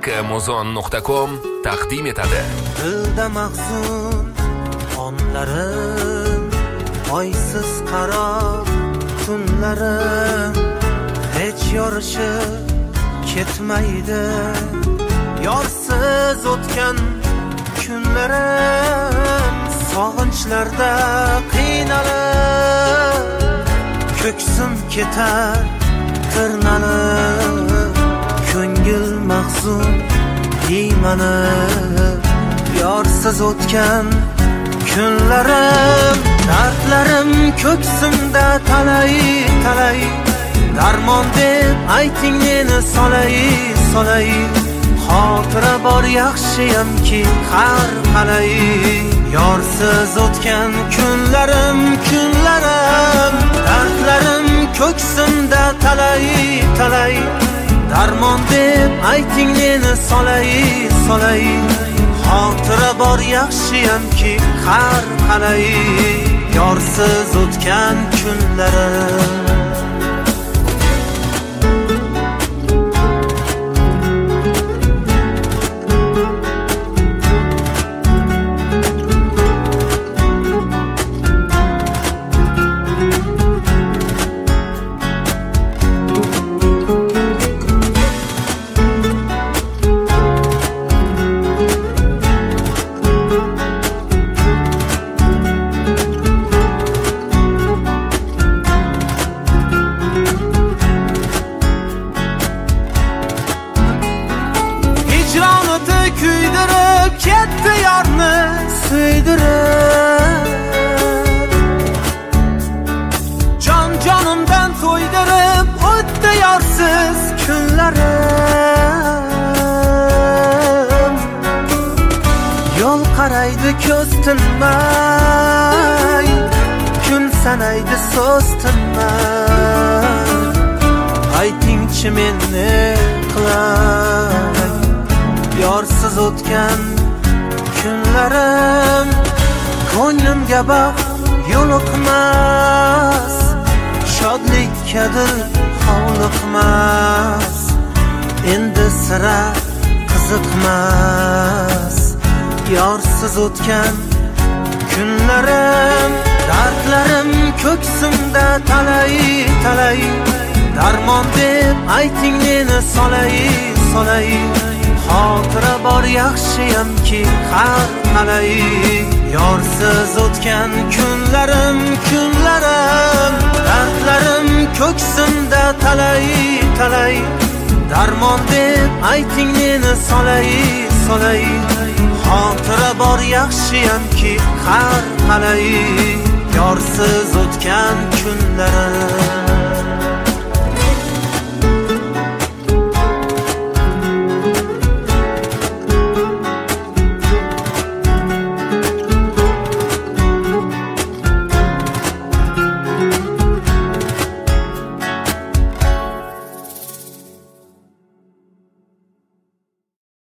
Muzon.com taqdim etadi. Dilda mahzun onlarim, oysiz qaror tunlarim, hech yorishib ketmaydi. Yorsiz o'tgan kunlarim, sog'inchlarda qiynalib, ko'ksim ketar tirnalib, ko'ngil mahzun iymanib. Yorsiz o'tgan kunlarim, dardlarim ko'ksimda talay talay, darmon deb ayting meni solay solay. Xotira bor yaxshiyamki har qalay. Yorsiz o'tgan kunlarim kunlarim, dardlarim ko'ksimda talay talay, darmon deb ayting meni solay solay. Xotira bor yaxshiyamki har qalay. Yorsiz o'tgan kunlarim. Kuydirib ketdi yorni suydirib, jon jonimdan to'ydirib o'tdi yorsiz kunlarim. Yo'l qaraydi ko'z tinmay, kun sanaydi so'z tinmay. Aytingchi men ne qilay? Yorsiz o'tgan kunlarim, ko'nglimga baxt yo'liqmas, shodlikkadir hovliqmas, endi sira qiziqmas. Yorsiz o'tgan kunlarim, dardlarim ko'ksimda talay talay, darmon deb ayting meni solay solay. Xotira bor yaxshiyamki har qalay. Yorsiz o'tgan kunlarim kunlarim, dardlarim ko'ksimda talay talay, darmon deb ayting meni solay solay. Xotira bor yaxshiyamki har qalay. Yorsiz o'tgan kunlarim.